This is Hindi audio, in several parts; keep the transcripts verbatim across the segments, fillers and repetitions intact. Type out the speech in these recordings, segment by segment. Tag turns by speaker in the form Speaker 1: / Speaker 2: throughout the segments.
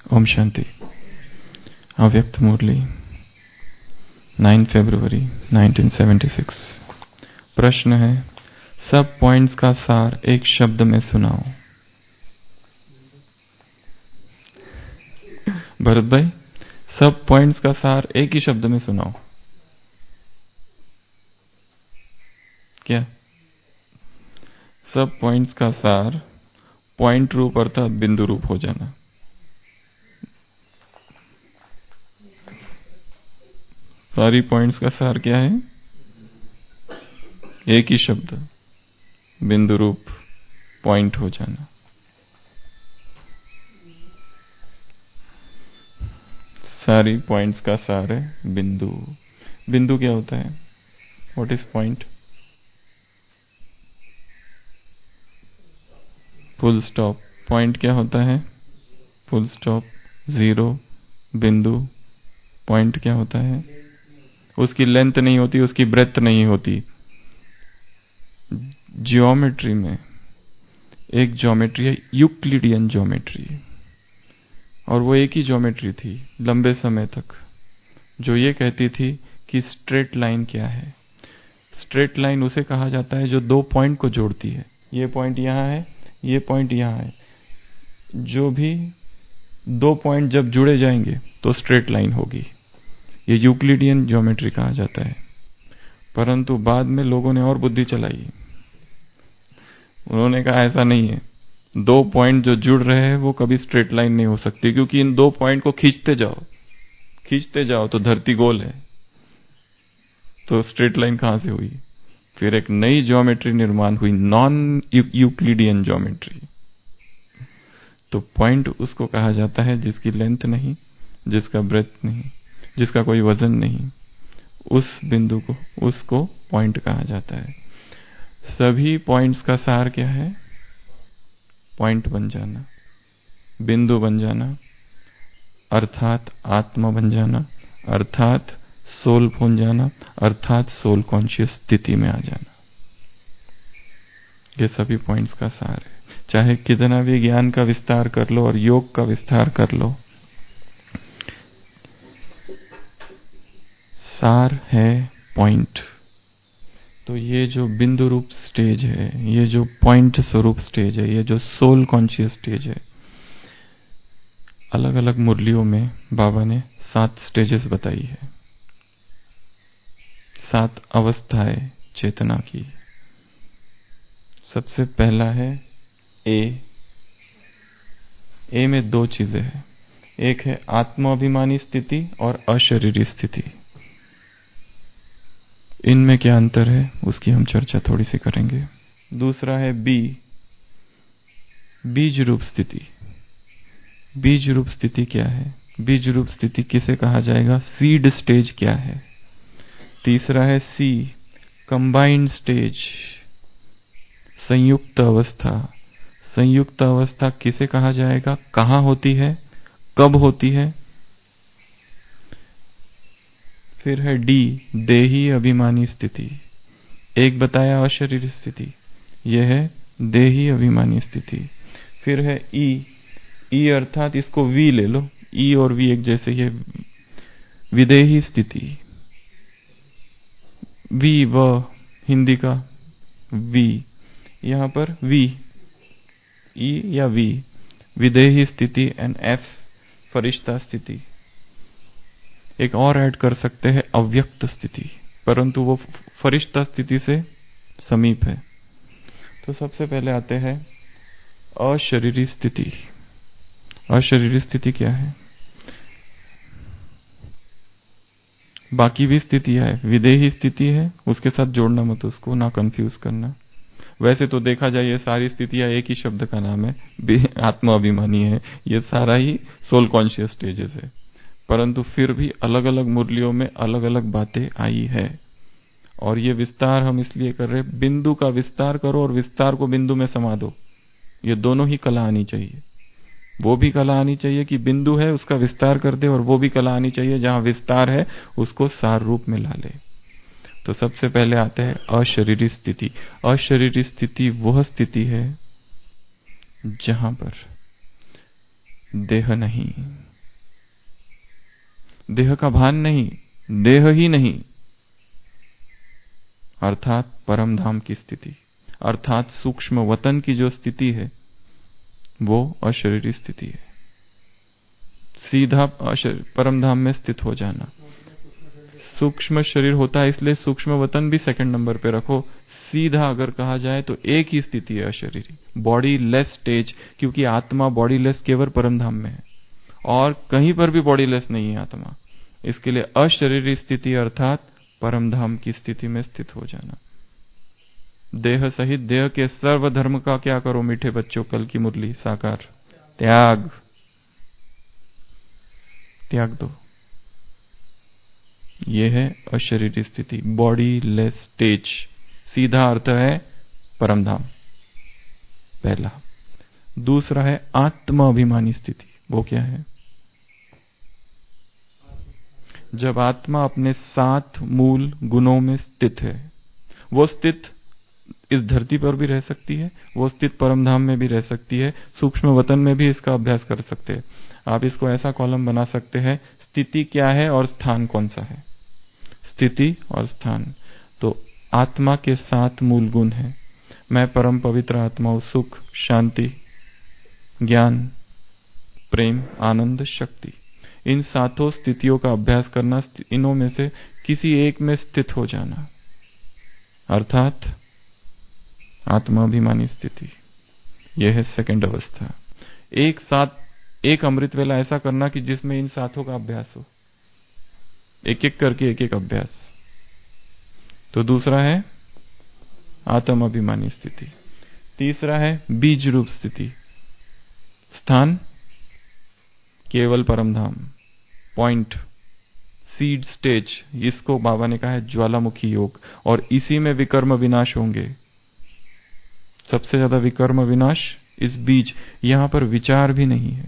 Speaker 1: ओम शांति। अव्यक्त मुरली नौ फरवरी उन्नीस सौ छिहत्तर। प्रश्न है, सब पॉइंट्स का सार एक शब्द में सुनाओ। भरत भाई, सब पॉइंट्स का सार एक ही शब्द में सुनाओ। क्या सब पॉइंट्स का सार पॉइंट रूप अर्थात बिंदु रूप हो जाना। सारी पॉइंट्स का सार क्या है? एक ही शब्द, बिंदु रूप, पॉइंट हो जाना। सारी पॉइंट्स का सार है बिंदु। बिंदु क्या होता है? What is point? Full stop. Point क्या होता है? फुल स्टॉप, जीरो, बिंदु। पॉइंट क्या होता है? उसकी लेंथ नहीं होती, उसकी ब्रेथ नहीं होती। ज्योमेट्री में एक ज्योमेट्री है यूक्लिडियन ज्योमेट्री, और वो एक ही ज्योमेट्री थी लंबे समय तक, जो ये कहती थी कि स्ट्रेट लाइन क्या है। स्ट्रेट लाइन उसे कहा जाता है जो दो पॉइंट को जोड़ती है। ये पॉइंट यहां है, ये पॉइंट यहां है। जो भी दो पॉइंट जब जुड़े जाएंगे तो स्ट्रेट लाइन होगी। ये यूक्लिडियन ज्योमेट्री कहा जाता है। परंतु बाद में लोगों ने और बुद्धि चलाई। उन्होंने कहा ऐसा नहीं है, दो पॉइंट जो जुड़ रहे हैं वो कभी स्ट्रेट लाइन नहीं हो सकती, क्योंकि इन दो पॉइंट को खींचते जाओ खींचते जाओ तो धरती गोल है, तो स्ट्रेट लाइन कहां से हुई? फिर एक नई ज्योमेट्री निर्माण हुई, नॉन यूक्लिडियन ज्योमेट्री। तो पॉइंट उसको कहा जाता है जिसकी लेंथ नहीं, जिसका ब्रेथ नहीं, जिसका कोई वजन नहीं। उस बिंदु को, उसको पॉइंट कहा जाता है। सभी पॉइंट्स का सार क्या है? पॉइंट बन जाना, बिंदु बन जाना, अर्थात आत्मा बन जाना, अर्थात सोल बन जाना, अर्थात सोल कॉन्शियस स्थिति में आ जाना। ये सभी पॉइंट्स का सार है। चाहे कितना भी ज्ञान का विस्तार कर लो और योग का विस्तार कर लो, सार है पॉइंट। तो ये जो बिंदु रूप स्टेज है, ये जो पॉइंट स्वरूप स्टेज है, ये जो सोल कॉन्शियस स्टेज है, अलग अलग मुरलियों में बाबा ने सात स्टेजेस बताई है, सात अवस्थाएं चेतना की। सबसे पहला है ए। ए में दो चीजें हैं, एक है आत्माभिमानी स्थिति और अशरीरी स्थिति। इनमें क्या अंतर है उसकी हम चर्चा थोड़ी सी करेंगे। दूसरा है बी, बीज रूप स्थिति। बीज रूप स्थिति क्या है? बीज रूप स्थिति किसे कहा जाएगा? सीड स्टेज क्या है? तीसरा है सी, कंबाइंड स्टेज, संयुक्त अवस्था। संयुक्त अवस्था किसे कहा जाएगा? कहां होती है, कब होती है? फिर है डी, देही अभिमानी स्थिति। एक बताया अशरीरी स्थिति, यह है देही अभिमानी स्थिति। फिर है ई, ई अर्थात इसको वी ले लो, ई और वी एक जैसे, ये विदेही स्थिति। वी व हिंदी का वी, यहां पर वी, ई या वी, विदेही स्थिति। एंड एफ, फरिश्ता स्थिति। एक और ऐड कर सकते हैं अव्यक्त स्थिति, परंतु वो फरिश्ता स्थिति से समीप है। तो सबसे पहले आते हैं अशरीरी स्थिति। अशरीरी स्थिति क्या है? बाकी भी स्थितियां है, विदेही स्थिति है, उसके साथ जोड़ना मत, उसको ना कंफ्यूज करना। वैसे तो देखा जाए ये सारी स्थितियां एक ही शब्द का नाम है, आत्मा अभिमानी है, ये सारा ही सोल कॉन्शियस स्टेजेस है। परंतु फिर भी अलग अलग मुरलियों में अलग अलग बातें आई है, और ये विस्तार हम इसलिए कर रहे हैं, बिंदु का विस्तार करो और विस्तार को बिंदु में समा दो। ये दोनों ही कला आनी चाहिए। वो भी कला आनी चाहिए कि बिंदु है उसका विस्तार कर दे, और वो भी कला आनी चाहिए जहां विस्तार है उसको सार रूप में ला ले। तो सबसे पहले आते हैं अशरीरी स्थिति। अशरीरी स्थिति वह स्थिति है जहां पर देह नहीं, देह का भान नहीं, देह ही नहीं, अर्थात परम धाम की स्थिति, अर्थात सूक्ष्म वतन की जो स्थिति है वो अशरीरी स्थिति है। सीधा परम धाम में स्थित हो जाना। सूक्ष्म शरीर होता है इसलिए सूक्ष्म वतन भी सेकंड नंबर पे रखो। सीधा अगर कहा जाए तो एक ही स्थिति है अशरीरी, बॉडी लेस स्टेज, क्योंकि आत्मा बॉडी लेस केवल परम धाम में है और कहीं पर भी बॉडी लेस नहीं है आत्मा। इसके लिए अशरीरी स्थिति अर्थात परम धाम की स्थिति में स्थित हो जाना। देह सहित देह के सर्व धर्म का क्या करो मीठे बच्चों, कल की मुरली साकार, त्याग, त्याग दो। यह है अशरीरी स्थिति, बॉडी लेस स्टेज। सीधा अर्थ है परम धाम, पहला। दूसरा है आत्मा अभिमानी स्थिति। वो क्या है? जब आत्मा अपने सात मूल गुणों में स्थित है। वो स्थित इस धरती पर भी रह सकती है, वो स्थित परम धाम में भी रह सकती है, सूक्ष्म वतन में भी इसका अभ्यास कर सकते हैं। आप इसको ऐसा कॉलम बना सकते हैं, स्थिति क्या है और स्थान कौन सा है। स्थिति और स्थान। तो आत्मा के सात मूल गुण हैं। मैं परम पवित्र आत्मा हूं, सुख, शांति, ज्ञान, प्रेम, आनंद, शक्ति। इन सातों स्थितियों का अभ्यास करना, इनों में से किसी एक में स्थित हो जाना, अर्थात आत्माभिमानी स्थिति। यह है सेकंड अवस्था। एक साथ एक अमृत वेला ऐसा करना कि जिसमें इन सातों का अभ्यास हो, एक एक करके एक एक अभ्यास। तो दूसरा है आत्म अभिमानी स्थिति। तीसरा है बीज रूप स्थिति। स्थान केवल परमधाम, पॉइंट, सीड स्टेज। इसको बाबा ने कहा है ज्वालामुखी योग, और इसी में विकर्म विनाश होंगे। सबसे ज्यादा विकर्म विनाश इस बीज। यहां पर विचार भी नहीं है।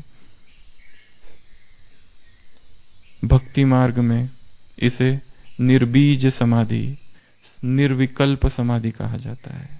Speaker 1: भक्ति मार्ग में इसे निर्बीज समाधि, निर्विकल्प समाधि कहा जाता है।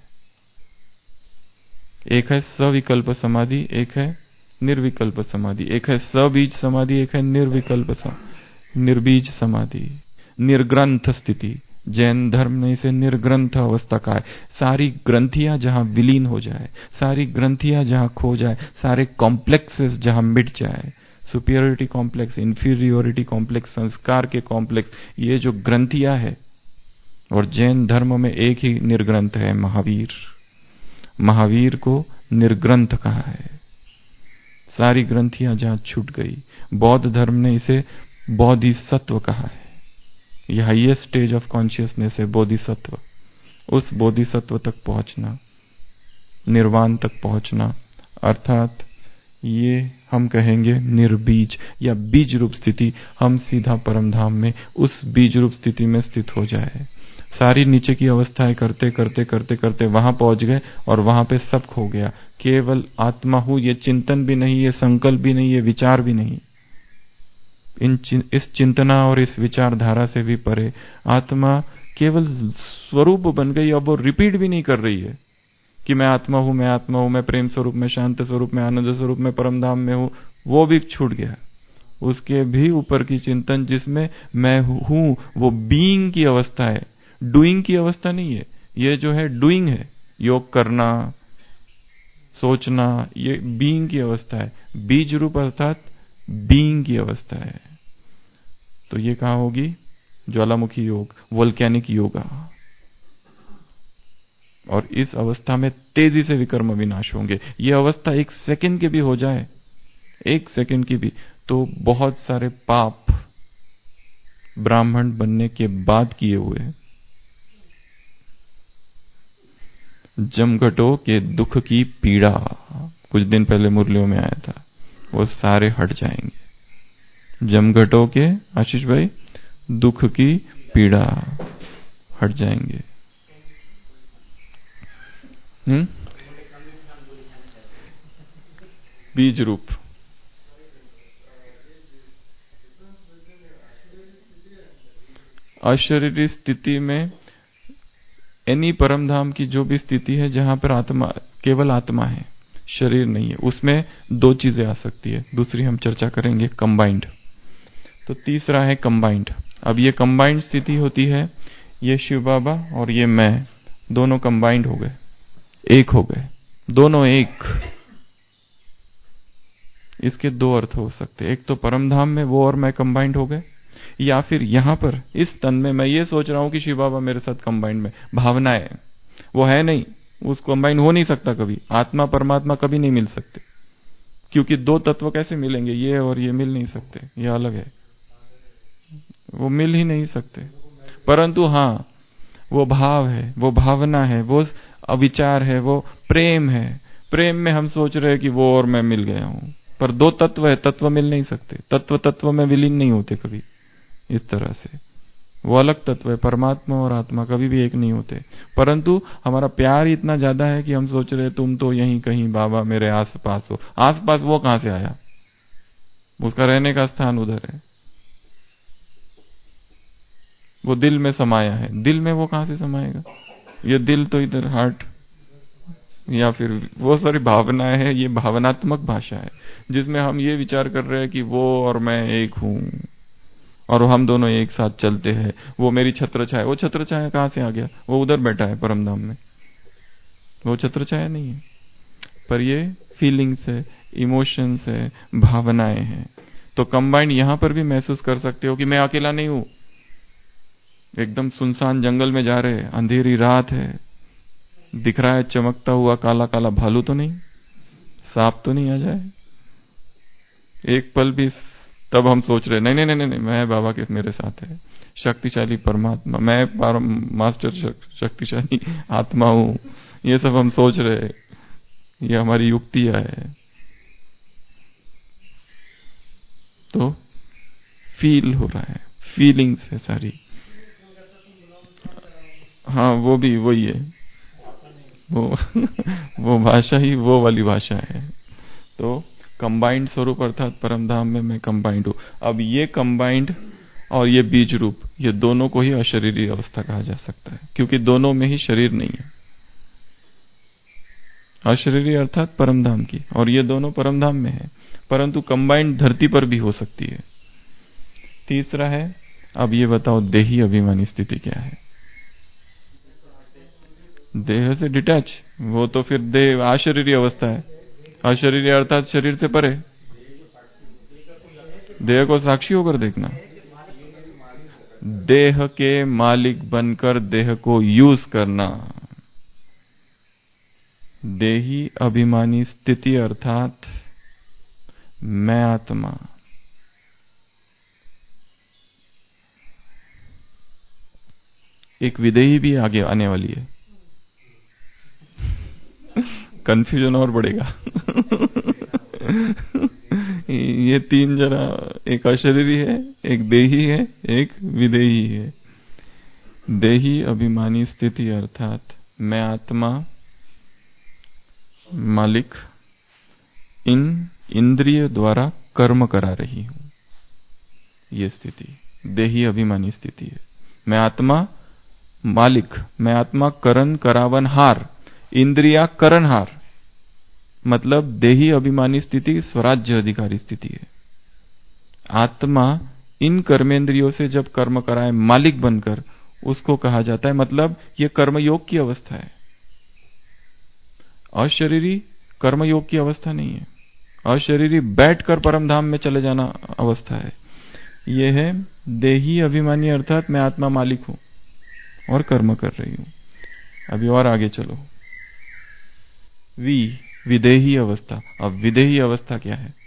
Speaker 1: एक है सविकल्प समाधि, एक है निर्विकल्प समाधि। एक है सबीज समाधि, एक है निर्विकल्प समाधि, निर्बीज समाधि, निर्ग्रंथ स्थिति। जैन धर्म ने इसे निर्ग्रंथ अवस्था कहा है। सारी ग्रंथियां जहां विलीन हो जाए, सारी ग्रंथियां जहां खो जाए, सारे कॉम्प्लेक्सेस जहां मिट जाए, सुपीरियोरिटी कॉम्प्लेक्स, इंफीरियोरिटी कॉम्प्लेक्स, संस्कार के कॉम्प्लेक्स, ये जो ग्रंथियां है। और जैन धर्म में एक ही निर्ग्रंथ है, महावीर। महावीर को निर्ग्रंथ कहा है। सारी ग्रंथियां जहां छूट गई। बौद्ध धर्म ने इसे बोधिसत्व कहा है। यह हाईएस्ट स्टेज ऑफ कॉन्शियसनेस है बोधिसत्व। उस बोधिसत्व तक पहुंचना, निर्वाण तक पहुंचना, अर्थात ये हम कहेंगे निर्बीज या बीज रूप स्थिति। हम सीधा परमधाम में उस बीज रूप स्थिति में स्थित हो जाए। सारी नीचे की अवस्थाएं करते करते करते करते वहां पहुंच गए और वहां पे सब खो गया। केवल आत्मा हूं, ये चिंतन भी नहीं, ये संकल्प भी नहीं, ये विचार भी नहीं। इन इस चिंतना और इस विचारधारा से भी परे आत्मा केवल स्वरूप बन गई। अब वो रिपीट भी नहीं कर रही है कि मैं आत्मा हूं, मैं आत्मा हूं, मैं प्रेम स्वरूप में, शांत स्वरूप में, आनंद स्वरूप में, परमधाम में हूं। वो भी छूट गया। उसके भी ऊपर की चिंतन जिसमें मैं हूं, वो बीइंग की अवस्था है, डूइंग की अवस्था नहीं है। ये जो है डूइंग है, योग करना, सोचना, ये बीइंग की अवस्था है। बीज रूप अर्थात बीइंग की अवस्था है। तो ये कहां होगी? ज्वालामुखी योग, वोल्केनिक योगा। और इस अवस्था में तेजी से विकर्म विनाश होंगे। ये अवस्था एक सेकंड की भी हो जाए, एक सेकंड की भी, तो बहुत सारे पाप ब्राह्मण बनने के बाद किए हुए, जमघटों के दुख की पीड़ा, कुछ दिन पहले मुरलियों में आया था, वो सारे हट जाएंगे। जमघटों के, आशीष भाई, दुख की पीड़ा हट जाएंगे। हम्म बीज रूप। अशरीरी स्थिति में एनी परमधाम की जो भी स्थिति है जहां पर आत्मा, केवल आत्मा है, शरीर नहीं है। उसमें दो चीजें आ सकती है, दूसरी हम चर्चा करेंगे, कंबाइंड। तो तीसरा है कंबाइंड। अब ये कंबाइंड स्थिति होती है, ये शिव बाबा और ये मैं दोनों कंबाइंड हो गए, एक हो गए, दोनों एक। इसके दो अर्थ हो सकते हैं, एक तो परम धाम में वो और मैं कंबाइंड हो गए, या फिर यहां पर इस तन में मैं ये सोच रहा हूं कि शिव बाबा मेरे साथ कंबाइंड में। भावनाएं वो है नहीं, उस कंबाइंड हो नहीं सकता कभी। आत्मा परमात्मा कभी नहीं मिल सकते, क्योंकि दो तत्व कैसे मिलेंगे, ये और ये मिल नहीं सकते, ये अलग है, वो मिल ही नहीं सकते। परंतु हाँ, वो भाव है, वो भावना है, वो अविचार है, वो प्रेम है। प्रेम में हम सोच रहे हैं कि वो और मैं मिल गया हूं, पर दो तत्व है, तत्व मिल नहीं सकते, तत्व तत्व में विलीन नहीं होते कभी। इस तरह से वो अलग तत्व है, परमात्मा और आत्मा कभी भी एक नहीं होते। परंतु हमारा प्यार इतना ज्यादा है कि हम सोच रहे तुम तो यहीं कहीं बाबा मेरे आस पास हो। आस पास वो कहां से आया, उसका रहने का स्थान उधर है, वो दिल में समाया है। दिल में वो कहां से समाएगा, ये दिल तो इधर हार्ट, या फिर वो सारी भावनाएं है, ये भावनात्मक भाषा है जिसमें हम ये विचार कर रहे हैं कि वो और मैं एक हूं और हम दोनों एक साथ चलते हैं। वो मेरी छत्र छाया, वो छत्र छाया कहां से आ गया, वो उधर बैठा है परमधाम में, वो छत्र छाया नहीं है। पर ये फीलिंग्स है, इमोशंस है, भावनाएं हैं। तो कंबाइंड यहां पर भी महसूस कर सकते हो कि मैं अकेला नहीं हूं। एकदम सुनसान जंगल में जा रहे, अंधेरी रात है, दिख रहा है चमकता हुआ काला काला भालू तो नहीं, सांप तो नहीं आ जाए एक पल भी। तब हम सोच रहे नहीं नहीं नहीं नहीं, मैं बाबा के मेरे साथ है, शक्तिशाली परमात्मा, मैं परम मास्टर शक्तिशाली आत्मा हूं। ये सब हम सोच रहे, ये हमारी युक्तियां है। तो फील हो रहा है, फीलिंग्स है सारी। हाँ वो भी वही है, वो वो भाषा ही वो वाली भाषा है। तो कंबाइंड स्वरूप अर्थात परमधाम में मैं कंबाइंड हूं। अब ये कंबाइंड और ये बीज रूप, ये दोनों को ही अशरीरी अवस्था कहा जा सकता है, क्योंकि दोनों में ही शरीर नहीं है। अशरीरी अर्थात परमधाम की, और ये दोनों परमधाम में है, परंतु कंबाइंड धरती पर भी हो सकती है। तीसरा है, अब ये बताओ देही अभिमानी स्थिति क्या है। देह से डिटैच, वो तो फिर देह अशरीरी अवस्था है। अशरीरी अर्थात शरीर से परे, देह को साक्षी होकर देखना, देह के मालिक बनकर देह को यूज करना। देही अभिमानी स्थिति अर्थात मैं आत्मा। एक विदेही भी आगे आने वाली है, कंफ्यूजन और बढ़ेगा। ये तीन जरा, एक अशरीरी है, एक देही है, एक विदेही है। देही अभिमानी स्थिति अर्थात मैं आत्मा मालिक इन इंद्रिय द्वारा कर्म करा रही हूं, ये स्थिति देही अभिमानी स्थिति है। मैं आत्मा मालिक, मैं आत्मा करण करावन हार, इंद्रिया करण हार, मतलब देही अभिमानी स्थिति स्वराज्य अधिकारी स्थिति है। आत्मा इन कर्मेंद्रियों से जब कर्म कराए मालिक बनकर, उसको कहा जाता है, मतलब ये कर्मयोग की अवस्था है। अशरीरी कर्मयोग की अवस्था नहीं है, अशरीरी बैठकर परमधाम में चले जाना अवस्था है। यह है देही अभिमानी अर्थात मैं आत्मा मालिक हूं और कर्म कर रही हूं। अभी और आगे चलो, वी विदेही अवस्था। अब विदेही अवस्था क्या है,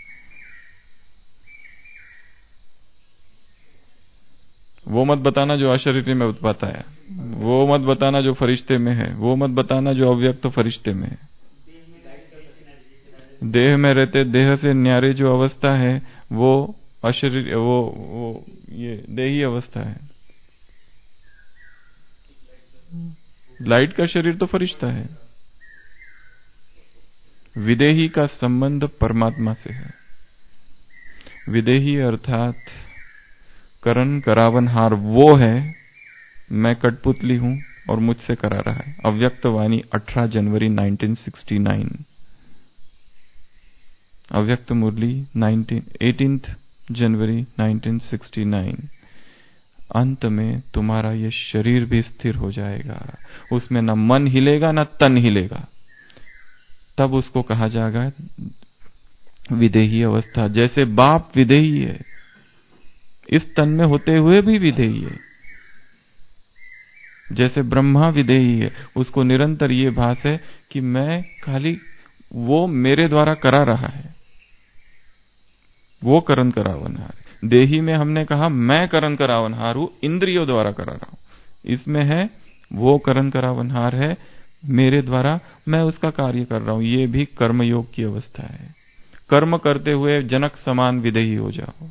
Speaker 1: वो मत बताना जो अशरीरी में उत्पाता है, वो मत बताना जो फरिश्ते में है, वो मत बताना जो अव्यक्त फरिश्ते में है। देह में रहते देह से न्यारे जो अवस्था है वो अशरीर, वो वो ये देही अवस्था है। लाइट का शरीर तो फरिश्ता है। विदेही का संबंध परमात्मा से है। विदेही अर्थात करण करावनहार वो है, मैं कठपुतली हूं और मुझसे करा रहा है। अव्यक्त वाणी अठारह जनवरी उन्नीस सौ उनहत्तर। अव्यक्त मुरली अठारह जनवरी नाइनटीन सिक्सटी नाइन। अंत में तुम्हारा ये शरीर भी स्थिर हो जाएगा, उसमें न मन हिलेगा न तन हिलेगा। तब उसको कहा जाएगा विदेही अवस्था। जैसे बाप विदेही है, इस तन में होते हुए भी विदेही है, जैसे ब्रह्मा विदेही है, उसको निरंतर ये भास है कि मैं खाली, वो मेरे द्वारा करा रहा है, वो करण करावनहार। देही में हमने कहा मैं करण करावनहार हूं, इंद्रियों द्वारा करा रहा हूं। इसमें है वो करण करावनहार है मेरे द्वारा, मैं उसका कार्य कर रहा हूं। ये भी कर्मयोग की अवस्था है। कर्म करते हुए जनक समान विदेही हो जाओ,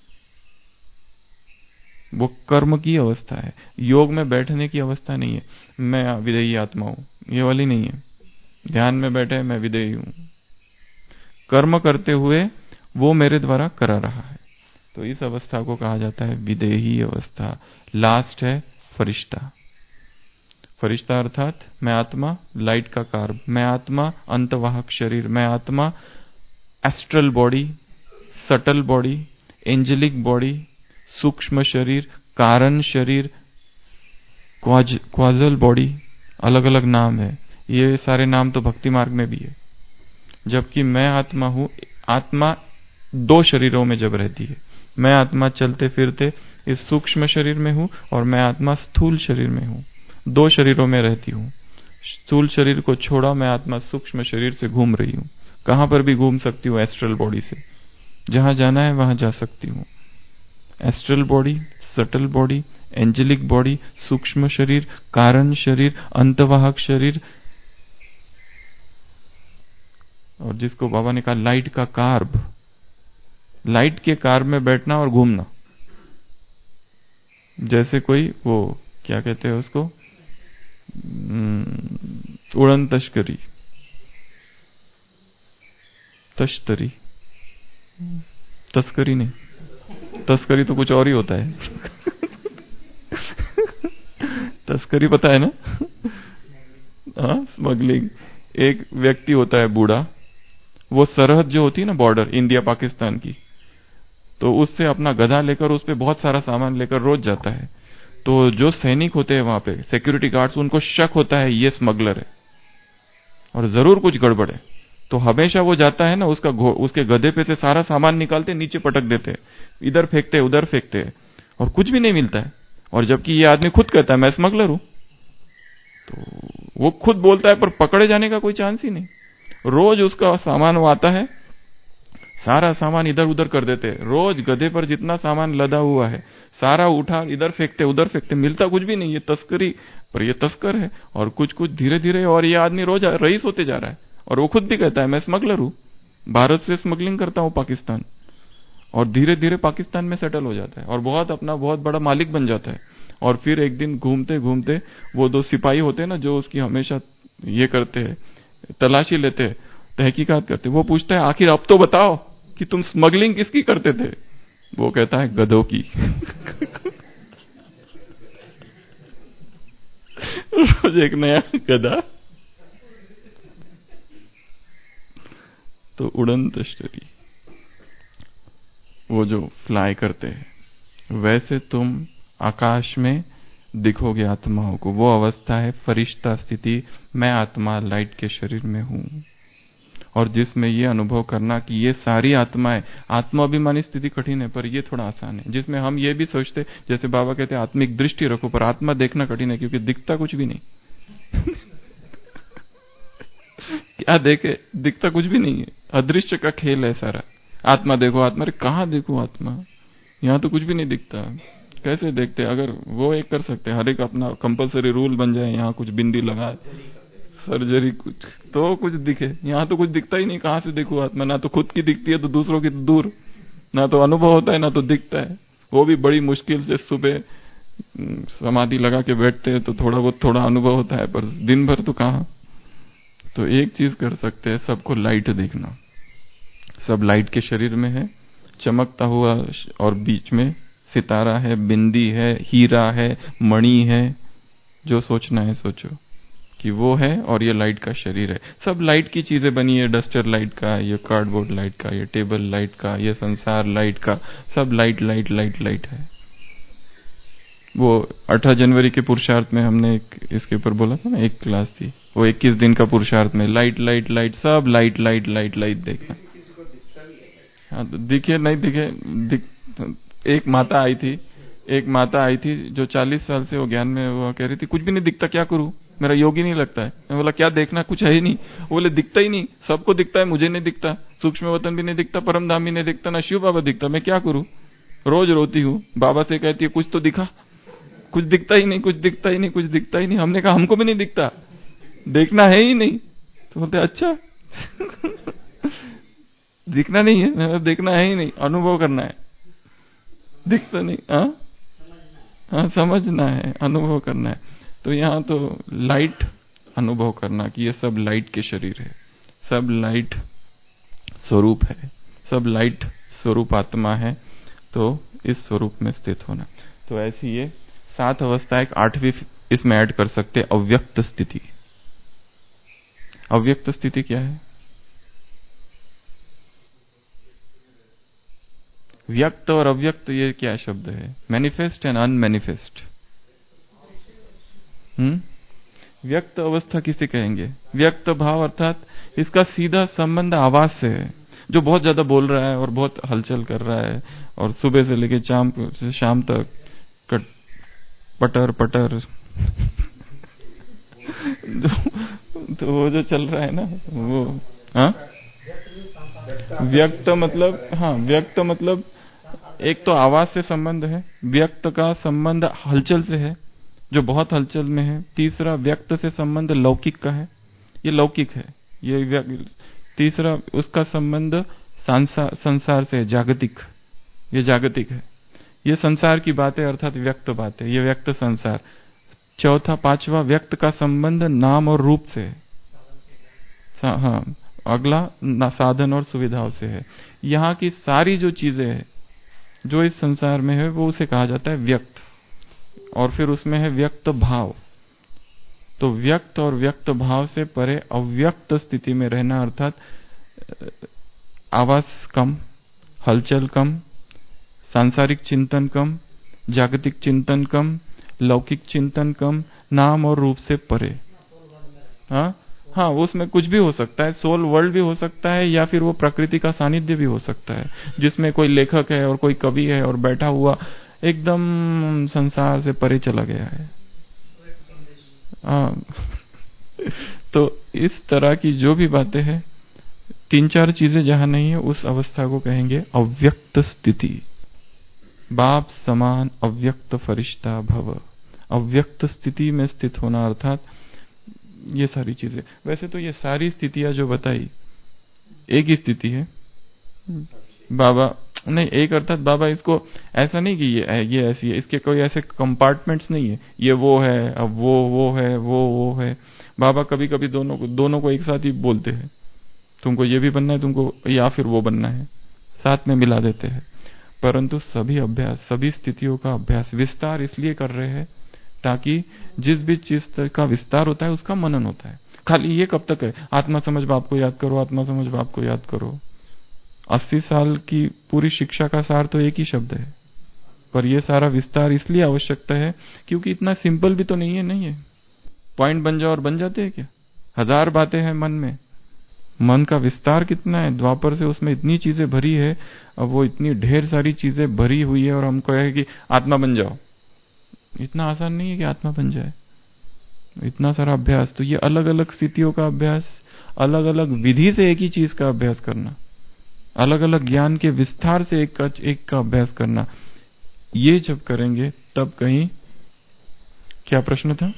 Speaker 1: वो कर्म की अवस्था है। योग में बैठने की अवस्था नहीं है, मैं विदेही आत्मा हूं, ये वाली नहीं है। ध्यान में बैठे मैं विदेही हूं, कर्म करते हुए वो मेरे द्वारा करा रहा है। तो इस अवस्था को कहा जाता है विदेही अवस्था। लास्ट है फरिश्ता। फरिश्ता अर्थात मैं आत्मा, लाइट का कार्ब, मैं आत्मा, अंतवाहक शरीर, मैं आत्मा, astral body, subtle body, angelic body, सूक्ष्म शरीर, कारण शरीर, क्वाज क्वाजल बॉडी, अलग अलग नाम है। ये सारे नाम तो भक्ति मार्ग में भी है। जबकि मैं आत्मा हूं, आत्मा दो शरीरों में जब रहती है, मैं आत्मा चलते फिरते इस सूक्ष्म शरीर में हूं और मैं आत्मा स्थूल शरीर में हूं, दो शरीरों में रहती हूं। स्थूल शरीर को छोड़ा मैं आत्मा सूक्ष्म शरीर से घूम रही हूं। कहां पर भी घूम सकती हूं एस्ट्रल बॉडी से, जहां जाना है वहां जा सकती हूं। Astral body, subtle body, angelic body, सूक्ष्म शरीर, कारण शरीर, अंतवाहक शरीर, और जिसको बाबा ने कहा लाइट का कार्ब, लाइट के कार्ब में बैठना और घूमना। जैसे कोई वो क्या कहते हैं उसको, उड़न तस्करी, तश्तरी, तस्करी नहीं, तस्करी तो कुछ और ही होता है। तस्करी पता है ना? हाँ, स्मगलिंग। एक व्यक्ति होता है बूढ़ा, वो सरहद जो होती है ना, बॉर्डर इंडिया पाकिस्तान की, तो उससे अपना गधा लेकर उस पे बहुत सारा सामान लेकर रोज जाता है। तो जो सैनिक होते हैं वहां पे, सिक्योरिटी गार्ड्स, उनको शक होता है ये स्मगलर है और जरूर कुछ गड़बड़ है। तो हमेशा वो जाता है ना, उसका उसके गधे पे से सारा सामान निकालते, नीचे पटक देते, इधर फेंकते उधर फेंकते, और कुछ भी नहीं मिलता है। और जबकि ये आदमी खुद कहता है मैं स्मगलर हूं, तो वो खुद बोलता है, पर पकड़े जाने का कोई चांस ही नहीं। रोज उसका सामान वो आता है, सारा सामान इधर उधर कर देते, रोज गधे पर जितना सामान लदा हुआ है सारा उठा इधर फेंकते उधर फेंकते, मिलता कुछ भी नहीं। ये तस्करी, पर ये तस्कर है। और कुछ कुछ धीरे धीरे, और ये आदमी रोज रईस होते जा रहा है, और वो खुद भी कहता है मैं स्मगलर हूं, भारत से स्मगलिंग करता हूं पाकिस्तान, और धीरे धीरे पाकिस्तान में सेटल हो जाता है और बहुत अपना बहुत बड़ा मालिक बन जाता है। और फिर एक दिन घूमते घूमते वो दो सिपाही होते हैं ना, जो उसकी हमेशा ये करते हैं, तलाशी लेते हैं, तहकीकात करते, वो पूछता है आखिर अब तो बताओ कि तुम स्मगलिंग किसकी करते थे? वो कहता है गधों की। रोज एक नया गधा। तो उड़न तश्तरी, वो जो फ्लाई करते हैं, वैसे तुम आकाश में दिखोगे आत्माओं को। वो अवस्था है फरिश्ता स्थिति, मैं आत्मा लाइट के शरीर में हूं। और जिसमें ये अनुभव करना कि ये सारी आत्माएं, आत्माभिमानी स्थिति कठिन है पर ये थोड़ा आसान है। जिसमें हम ये भी सोचते, जैसे बाबा कहते हैं आत्मिक दृष्टि रखो, पर आत्मा देखना कठिन है क्योंकि दिखता कुछ भी नहीं। क्या देखे, दिखता कुछ भी नहीं है, अदृश्य का खेल है सारा। आत्मा देखो, आत्मा, अरे कहाँ देखो आत्मा, यहाँ तो कुछ भी नहीं दिखता। कैसे देखते? अगर वो एक कर सकते, हर एक अपना कंपलसरी रूल बन जाए, यहाँ कुछ बिंदी लगा, सर्जरी कुछ, तो कुछ दिखे। यहाँ तो कुछ दिखता ही नहीं, कहां से देखो आत्मा? ना तो खुद की दिखती है तो दूसरों की तो दूर, ना तो अनुभव होता है ना तो दिखता है। वो भी बड़ी मुश्किल से सुबह समाधि लगा के बैठते हैं तो थोड़ा बहुत थोड़ा अनुभव होता है, पर दिन भर तो कहाँ। तो एक चीज कर सकते हैं, सबको लाइट देखना। सब लाइट के शरीर में है, चमकता हुआ, और बीच में सितारा है, बिंदी है, हीरा है, मणि है। जो सोचना है सोचो कि वो है और ये लाइट का शरीर है। सब लाइट की चीजें बनी है, डस्टर लाइट का, ये कार्डबोर्ड लाइट का, ये टेबल लाइट का, ये संसार लाइट का, सब लाइट लाइट लाइट लाइट है। वो अठारह जनवरी के पुरुषार्थ में हमने एक इसके ऊपर बोला था ना, एक क्लास थी, वो इक्कीस दिन का पुरुषार्थ में लाइट लाइट लाइट, सब लाइट लाइट लाइट लाइट देखना। हाँ तो दिखे नहीं दिखे दिख, एक माता आई थी एक माता आई थी जो चालीस साल से वो ज्ञान में, वो कह रही थी कुछ भी नहीं दिखता, क्या करूं, मेरा योग ही नहीं लगता है। मैं बोला क्या देखना, कुछ है ही नहीं। वो बोले दिखता ही नहीं, सबको दिखता है, मुझे नहीं दिखता, सूक्ष्म वतन भी नहीं दिखता, परम धाम भी नहीं दिखता, ना शिव बाबा दिखता, मैं क्या करूं। रोज रोती हूँ, बाबा से कहती है कुछ तो दिखा, कुछ दिखता ही नहीं, कुछ दिखता ही नहीं, कुछ दिखता ही नहीं। हमने कहा हमको भी नहीं दिखता, देखना है ही नहीं। तो बोलते अच्छा दिखना नहीं है, देखना है ही नहीं, अनुभव करना है, दिखता नहीं। हाँ हाँ समझना है, अनुभव करना है। तो यहाँ तो लाइट अनुभव करना कि ये सब लाइट के शरीर है, सब लाइट स्वरूप है, सब लाइट स्वरूप आत्मा है। तो इस स्वरूप में स्थित होना। तो ऐसी ये सात अवस्था, एक आठवीं इसमें ऐड कर सकते, अव्यक्त स्थिति। अव्यक्त स्थिति क्या है? व्यक्त और अव्यक्त ये क्या शब्द है? Manifest and unmanifest. हम्म व्यक्त अवस्था किसे कहेंगे? व्यक्त भाव अर्थात इसका सीधा संबंध आवाज से है। जो बहुत ज्यादा बोल रहा है और बहुत हलचल कर रहा है और सुबह से लेकर शाम से शाम तक कट, पटर पटर तो वो जो चल रहा है ना वो, हाँ व्यक्त मतलब, हाँ व्यक्त मतलब एक तो आवाज से संबंध है, व्यक्त का संबंध हलचल से है, जो बहुत हलचल में है। तीसरा व्यक्त से संबंध लौकिक का है, ये लौकिक है। ये तीसरा उसका संबंध संसार से, जागतिक, ये जागतिक है। ये संसार की बातें अर्थात व्यक्त बातें, ये व्यक्त संसार। चौथा पांचवा व्यक्त का संबंध नाम और रूप से है। हाँ अगला साधन और सुविधाओं से है। यहाँ की सारी जो चीजें हैं जो इस संसार में है वो उसे कहा जाता है व्यक्त। और फिर उसमें है व्यक्त भाव। तो व्यक्त और व्यक्त भाव से परे अव्यक्त स्थिति में रहना अर्थात आवाज कम, हलचल कम, सांसारिक चिंतन कम, जागतिक चिंतन कम, लौकिक चिंतन कम, नाम और रूप से परे। हाँ हाँ उसमें कुछ भी हो सकता है, सोल वर्ल्ड भी हो सकता है, या फिर वो प्रकृति का सानिध्य भी हो सकता है, जिसमें कोई लेखक है और कोई कवि है और बैठा हुआ एकदम संसार से परे चला गया है। हाँ तो इस तरह की जो भी बातें हैं, तीन चार चीजें जहां नहीं है उस अवस्था को कहेंगे अव्यक्त स्थिति। बाप समान अव्यक्त फरिश्ता भव। अव्यक्त स्थिति में स्थित होना अर्थात ये सारी चीजें। वैसे तो ये सारी स्थितियां जो बताई एक ही स्थिति है। बाबा नहीं, एक अर्थात बाबा इसको ऐसा नहीं कि ये ये ऐसी है, इसके कोई ऐसे कंपार्टमेंट्स नहीं है, ये वो है, अब वो वो है, वो वो है। बाबा कभी कभी दोनों को दोनों को एक साथ ही बोलते हैं, तुमको ये भी बनना है, तुमको या फिर वो बनना है, साथ में मिला देते हैं। परंतु सभी अभ्यास, सभी स्थितियों का अभ्यास विस्तार इसलिए कर रहे हैं ताकि जिस भी चीज का विस्तार होता है उसका मनन होता है। खाली ये कब तक है, आत्मा समझ बाप को याद करो, आत्मा समझ बाप को याद करो। अस्सी साल की पूरी शिक्षा का सार तो एक ही शब्द है, पर यह सारा विस्तार इसलिए आवश्यकता है क्योंकि इतना सिंपल भी तो नहीं है। नहीं है पॉइंट बन जाओ और बन जाते हैं क्या? हजार बातें हैं मन में, मन का विस्तार कितना है। द्वापर से उसमें इतनी चीजें भरी है, अब वो इतनी ढेर सारी चीजें भरी हुई है और हमको है कि आत्मा बन जाओ। इतना आसान नहीं है कि आत्मा बन जाए, इतना सारा अभ्यास। तो ये अलग अलग स्थितियों का अभ्यास, अलग अलग विधि से एक ही चीज का अभ्यास करना, अलग अलग ज्ञान के विस्तार से एक का एक का अभ्यास करना, ये जब करेंगे तब कहीं, क्या प्रश्न था?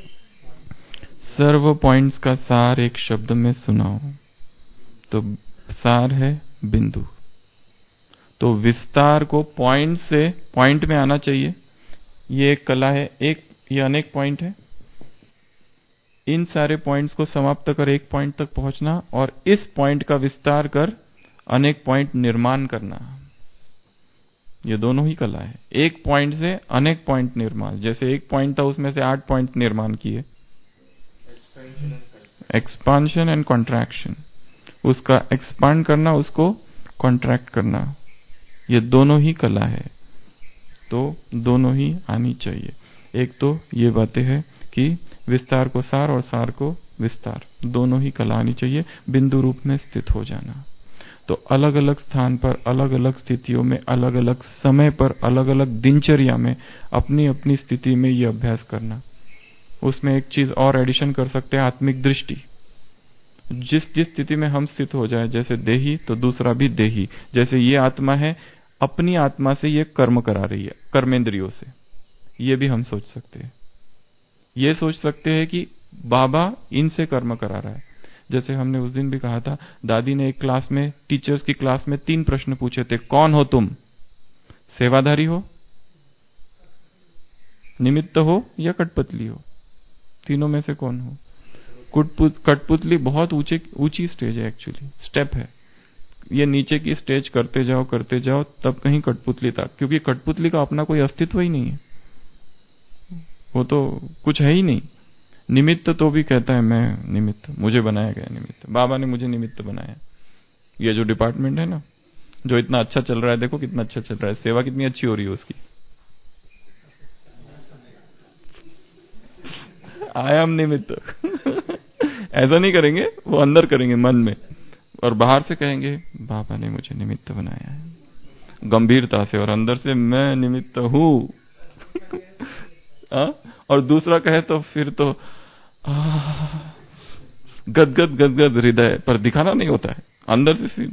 Speaker 1: सर्व पॉइंट्स का सार एक शब्द में सुनाओ, तो सार है बिंदु। तो विस्तार को पॉइंट से पॉइंट में आना चाहिए, ये एक कला है। एक ये अनेक पॉइंट है, इन सारे पॉइंट्स को समाप्त कर एक पॉइंट तक पहुंचना, और इस पॉइंट का विस्तार कर अनेक पॉइंट निर्माण करना, ये दोनों ही कला है। एक पॉइंट से अनेक पॉइंट निर्माण, जैसे एक पॉइंट था उसमें से आठ पॉइंट निर्माण किए। एक्सपांशन एंड कॉन्ट्रैक्शन, उसका एक्सपांड करना, उसको कॉन्ट्रैक्ट करना, ये दोनों ही कला है। तो दोनों ही आनी चाहिए। एक तो ये बातें है कि विस्तार को सार और सार को विस्तार, दोनों ही कला आनी चाहिए, बिंदु रूप में स्थित हो जाना। तो अलग अलग स्थान पर, अलग अलग स्थितियों में, अलग अलग समय पर, अलग अलग दिनचर्या में अपनी अपनी स्थिति में ये अभ्यास करना। उसमें एक चीज और एडिशन कर सकते हैं, आत्मिक दृष्टि। जिस जिस स्थिति में हम स्थित हो जाए, जैसे देही तो दूसरा भी देही। जैसे ये आत्मा है, अपनी आत्मा से ये कर्म करा रही है, कर्मेंद्रियों से, ये भी हम सोच सकते हैं। ये सोच सकते हैं कि बाबा इनसे कर्म करा रहा है। जैसे हमने उस दिन भी कहा था, दादी ने एक क्लास में, टीचर्स की क्लास में तीन प्रश्न पूछे थे। कौन हो तुम? सेवाधारी हो, निमित्त हो, या कठपुतली हो? तीनों में से कौन हो? कठपुतली बहुत ऊंचे ऊंची स्टेज है, एक्चुअली स्टेप है। ये नीचे की स्टेज करते जाओ करते जाओ, तब कहीं कठपुतली था, क्योंकि कठपुतली का अपना कोई अस्तित्व ही नहीं है, वो तो कुछ है ही नहीं। निमित्त तो भी कहता है मैं निमित्त, मुझे बनाया गया निमित्त, बाबा ने मुझे निमित्त बनाया। ये जो डिपार्टमेंट है ना, जो इतना अच्छा चल रहा है, देखो कितना अच्छा चल रहा है, सेवा कितनी अच्छी हो रही है उसकी। आई एम निमित्त ऐसा नहीं करेंगे, वो अंदर करेंगे मन में, और बाहर से कहेंगे बाबा ने मुझे निमित्त बनाया है, गंभीरता से, और अंदर से मैं निमित्त हूं और दूसरा कहे तो फिर तो गदगद गदगद हृदय, पर दिखाना नहीं होता है, अंदर से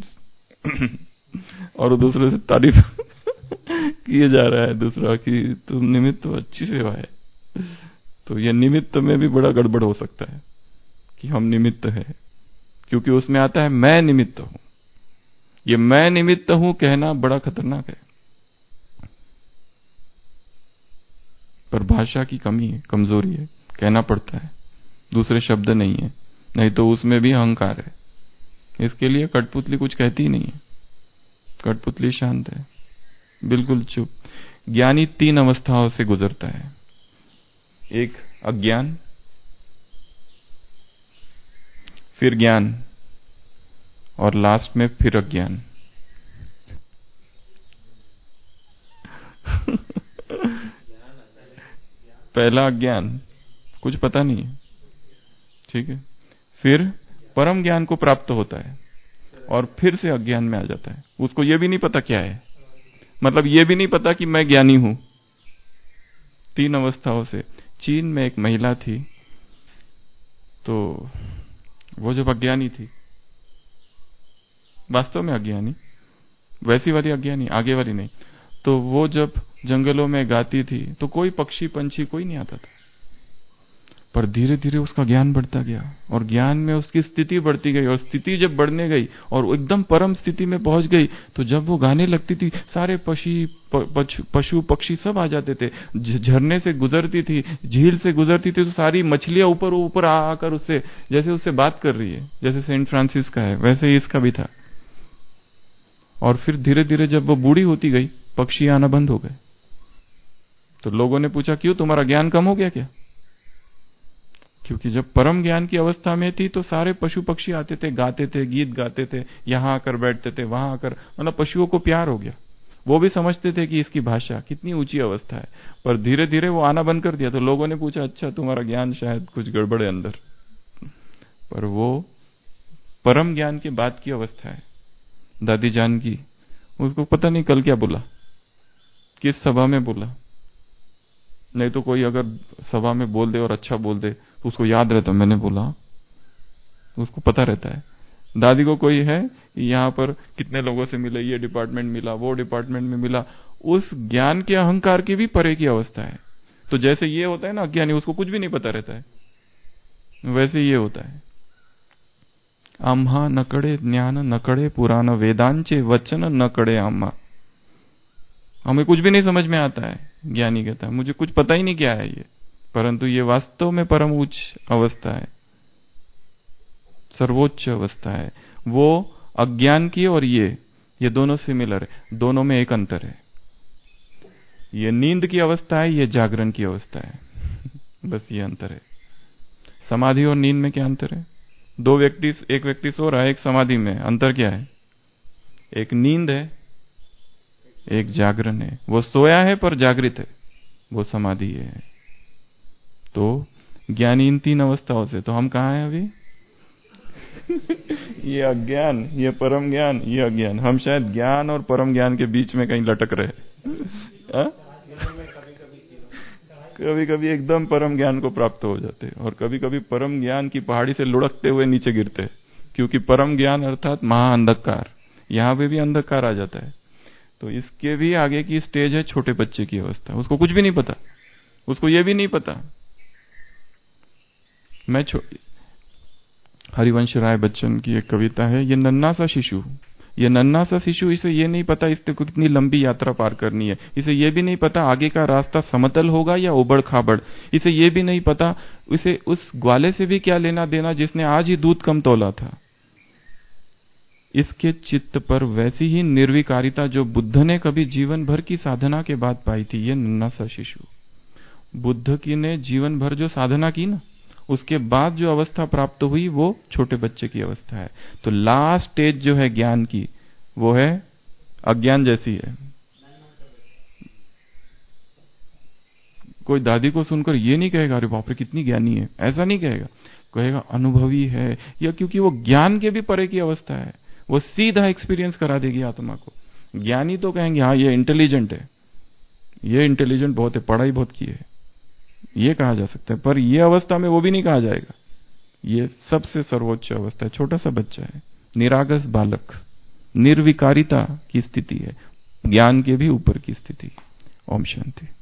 Speaker 1: और दूसरे से तारीफ किए जा रहा है दूसरा कि तुम निमित्त, तो अच्छी सेवा है। तो यह निमित्त में भी बड़ा गड़बड़ हो सकता है कि हम निमित्त है, क्योंकि उसमें आता है मैं निमित्त हूं। ये मैं निमित्त हूं कहना बड़ा खतरनाक है, पर भाषा की कमी है, कमजोरी है, कहना पड़ता है, दूसरे शब्द नहीं है, नहीं तो उसमें भी अहंकार है। इसके लिए कठपुतली कुछ कहती ही नहीं है, कठपुतली शांत है, बिल्कुल चुप। ज्ञानी तीन अवस्थाओं से गुजरता है, एक अज्ञान, फिर ज्ञान, और लास्ट में फिर अज्ञान। पहला अज्ञान, कुछ पता नहीं है, ठीक है, फिर परम ज्ञान को प्राप्त होता है, और फिर से अज्ञान में आ जाता है। उसको ये भी नहीं पता क्या है, मतलब ये भी नहीं पता कि मैं ज्ञानी हूं। तीन अवस्थाओं से। चीन में एक महिला थी, तो वो जब अज्ञानी थी, वास्तव में अज्ञानी, वैसी वाली अज्ञानी, आगे वाली नहीं, तो वो जब जंगलों में गाती थी तो कोई पक्षी पंछी कोई नहीं आता था, पर धीरे धीरे उसका ज्ञान बढ़ता गया, और ज्ञान में उसकी स्थिति बढ़ती गई, और स्थिति जब बढ़ने गई और एकदम परम स्थिति में पहुंच गई, तो जब वो गाने लगती थी, सारे पक्षी पशु पक्षी सब आ जाते थे। झरने से गुजरती थी, झील से गुजरती थी, तो सारी मछलियां ऊपर ऊपर आकर उससे, जैसे उससे बात कर रही है, जैसे सेंट फ्रांसिस का है, वैसे ही इसका भी था। और फिर धीरे धीरे जब वो बूढ़ी होती गई, पक्षी आना बंद हो गए। तो लोगों ने पूछा, क्यों, तुम्हारा ज्ञान कम हो गया क्या? क्योंकि जब परम ज्ञान की अवस्था में थी तो सारे पशु पक्षी आते थे, गाते थे, गीत गाते थे, यहां आकर बैठते थे, वहां आकर, मतलब पशुओं को प्यार हो गया। वो भी समझते थे कि इसकी भाषा कितनी ऊंची अवस्था है, पर धीरे धीरे वो आना बंद कर दिया। तो लोगों ने पूछा, अच्छा तुम्हारा ज्ञान शायद कुछ गड़बड़ है अंदर। पर वो परम ज्ञान के बाद की अवस्था है दादी जान की। उसको पता नहीं कल क्या बोला, किस सभा में बोला, नहीं तो कोई अगर सभा में बोल दे और अच्छा बोल दे तो उसको याद रहता, मैंने बोला, उसको पता रहता है। दादी को कोई है यहाँ पर कितने लोगों से मिले, ये डिपार्टमेंट मिला, वो डिपार्टमेंट में मिला, उस ज्ञान के अहंकार की भी परे की अवस्था है। तो जैसे ये होता है ना अज्ञानी, उसको कुछ भी नहीं पता रहता है, वैसे ये होता है। आम्हा नकड़े ज्ञान नकड़े पुराण वेदांचे वचन नकड़े आम्हा। हमें कुछ भी नहीं समझ में आता है, ज्ञानी कहता है मुझे कुछ पता ही नहीं क्या है ये, परंतु ये वास्तव में परम उच्च अवस्था है, सर्वोच्च अवस्था है। वो अज्ञान की और ये ये दोनों सिमिलर है, दोनों में एक अंतर है। ये नींद की अवस्था है, ये जागरण की अवस्था है बस ये अंतर है। समाधि और नींद में क्या अंतर है? दो व्यक्ति, एक व्यक्ति सो रहा है, एक समाधि में, अंतर क्या है? एक नींद है, एक जागरण है। वो सोया है पर जागृत है, वो समाधि है। तो ज्ञानी इन तीन अवस्थाओं से, तो हम कहाँ हैं अभी? ये अज्ञान, ये परम ज्ञान, ये अज्ञान। हम शायद ज्ञान और परम ज्ञान के बीच में कहीं लटक रहे। कभी कभी एकदम परम ज्ञान को प्राप्त हो जाते हैं और कभी कभी परम ज्ञान की पहाड़ी से लुढ़कते हुए नीचे गिरते हैं, क्योंकि परम ज्ञान अर्थात महाअंधकार, यहां पे भी अंधकार आ जाता है। तो इसके भी आगे की स्टेज है छोटे बच्चे की अवस्था। उसको कुछ भी नहीं पता, उसको ये भी नहीं पता। मैं हरिवंश राय बच्चन की एक कविता है, ये नन्हा सा शिशु, ये नन्हा सा शिशु, इसे ये नहीं पता इससे कितनी लंबी यात्रा पार करनी है। इसे ये भी नहीं पता आगे का रास्ता समतल होगा या उबड़ खाबड़। इसे ये भी नहीं पता इसे उस ग्वाले से भी क्या लेना देना जिसने आज ही दूध कम तोला था। इसके चित्त पर वैसी ही निर्विकारिता जो बुद्ध ने कभी जीवन भर की साधना के बाद पाई थी। ये नन्हा सा शिशु, बुद्ध की ने जीवन भर जो साधना की ना, उसके बाद जो अवस्था प्राप्त हुई वो छोटे बच्चे की अवस्था है। तो लास्ट स्टेज जो है ज्ञान की, वो है अज्ञान जैसी है। कोई दादी को सुनकर ये नहीं कहेगा अरे बाप रे कितनी ज्ञानी है, ऐसा नहीं कहेगा। कहेगा अनुभवी है, या क्योंकि वो ज्ञान के भी परे की अवस्था है, वो सीधा एक्सपीरियंस करा देगी आत्मा को। ज्ञानी तो कहेंगे हाँ ये इंटेलिजेंट है, ये इंटेलिजेंट बहुत है, पढ़ाई बहुत की है, ये कहा जा सकता है। पर ये अवस्था में वो भी नहीं कहा जाएगा। ये सबसे सर्वोच्च अवस्था है, छोटा सा बच्चा है, निरागस बालक, निर्विकारिता की स्थिति है, ज्ञान के भी ऊपर की स्थिति। ओम शांति।